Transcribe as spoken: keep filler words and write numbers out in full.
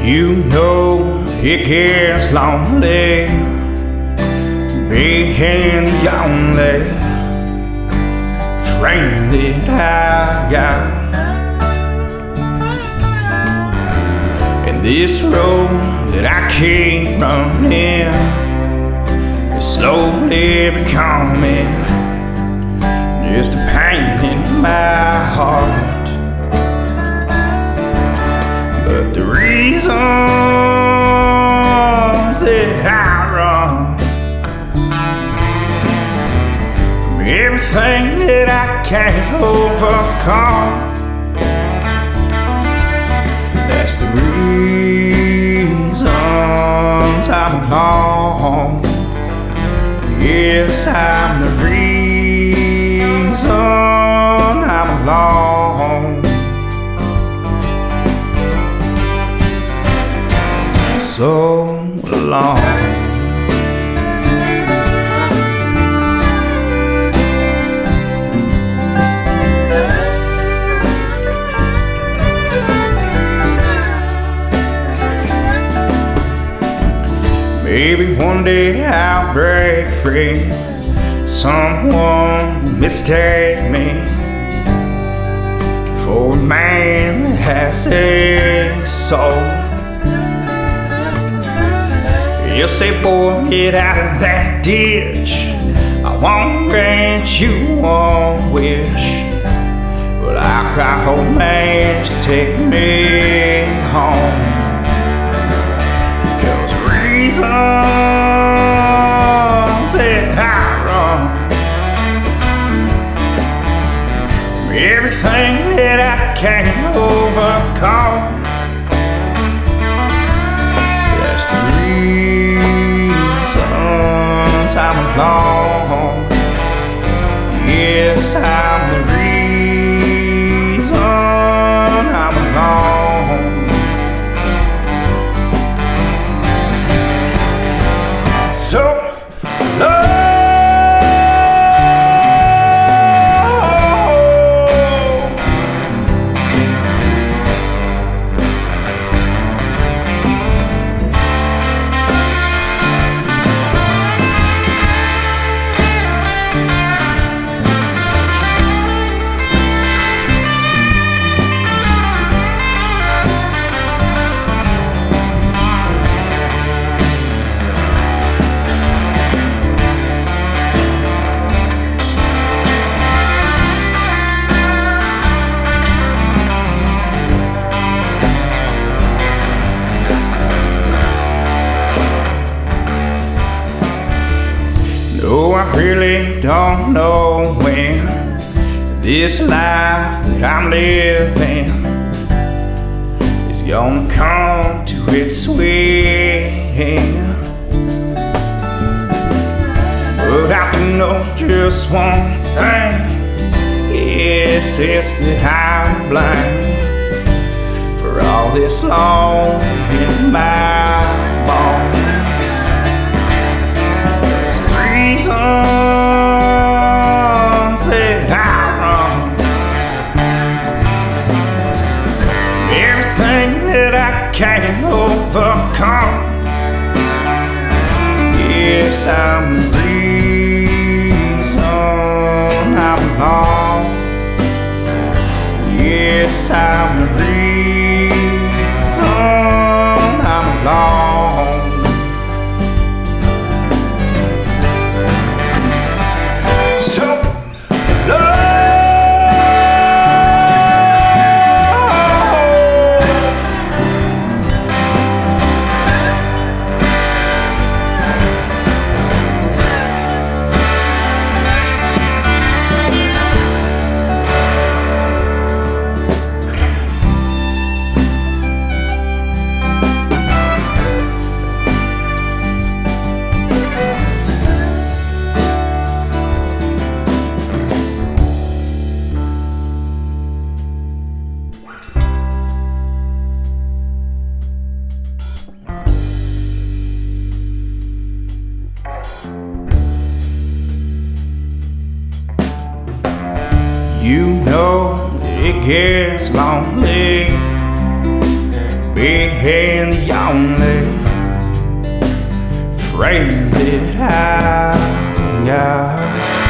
You know it gets lonely being the only friend that I got. And this road that I keep running is slowly becoming just a pain in my heart. But the reasons that I run from everything that I can't overcome, that's the reasons I'm alone. Yes, I'm the reason I'm alone. So long. Maybe one day I'll break free. Someone will mistake me for a man that has a soul. You'll say, boy, get out of that ditch. I won't grant you one wish. But I'll cry, oh man, just take me home. Cause reasons that I run from everything that I can't overcome, that's the reason I'm alone. Yes, I'm the reason I'm alone. So love. No, I really don't know when this life that I'm living is gonna come to its sweet end. But I can know just one thing. Yes, it's that I'm blind for all this long in my bones. Reasons that I run, everything that I can't overcome. Yes, I'm the reason I'm alone. Yes, I'm the reason I'm alone. You know it gets lonely and the only friend that I got.